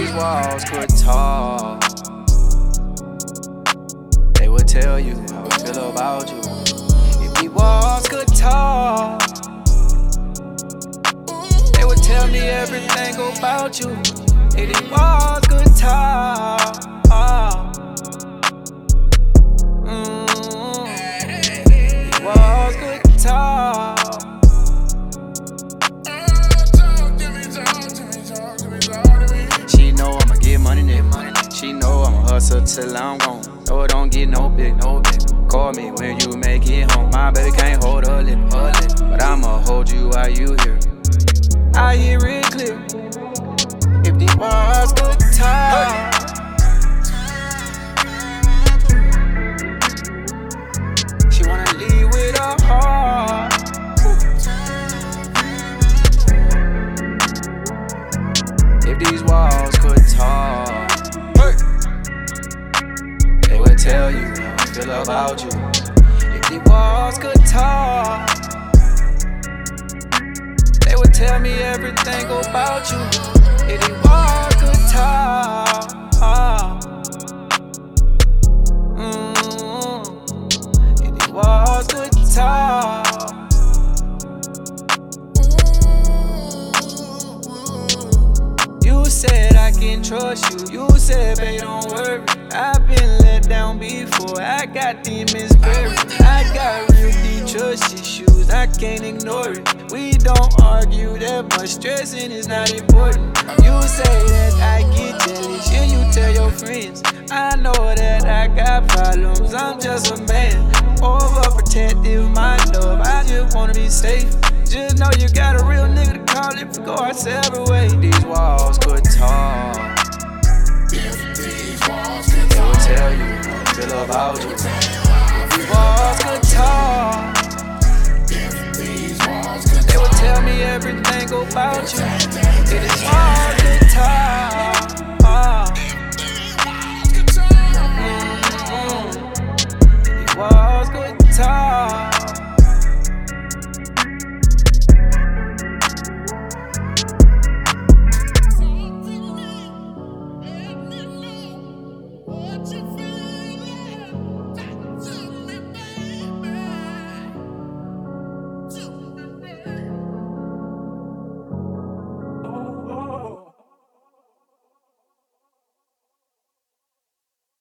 these walls could talk, they would tell you how I feel about you. If these walls could talk, they would tell me everything about you. If these walls could talk, these walls could talk. She know I'ma get money, nigga. She know I'ma hustle till I'm gone. No, it don't get no big. Call me when you make it home. My baby can't hold a lip, but I'ma hold you while you here. I hear it clear. If these walls could talk, she wanna leave with her heart. If these walls could talk, they would tell you how I feel about you. If these walls could talk, they would tell me everything about you. If these walls could talk, if these walls could talk. You said I can trust you. You said, babe, don't worry. I've been let down before. I got demons buried. I got real deep trust issues. I can't ignore it. We don't argue that much. Stressing is not important. You say that I get jealous. Yeah, you tell your friends. I know that I got problems. I'm just a man. Overprotective, my love. I just wanna be safe. Just know you got a real nigga to call if we go our separate ways. These walls could talk. They would tell you how I feel about you. These walls could talk. They would tell me everything about you.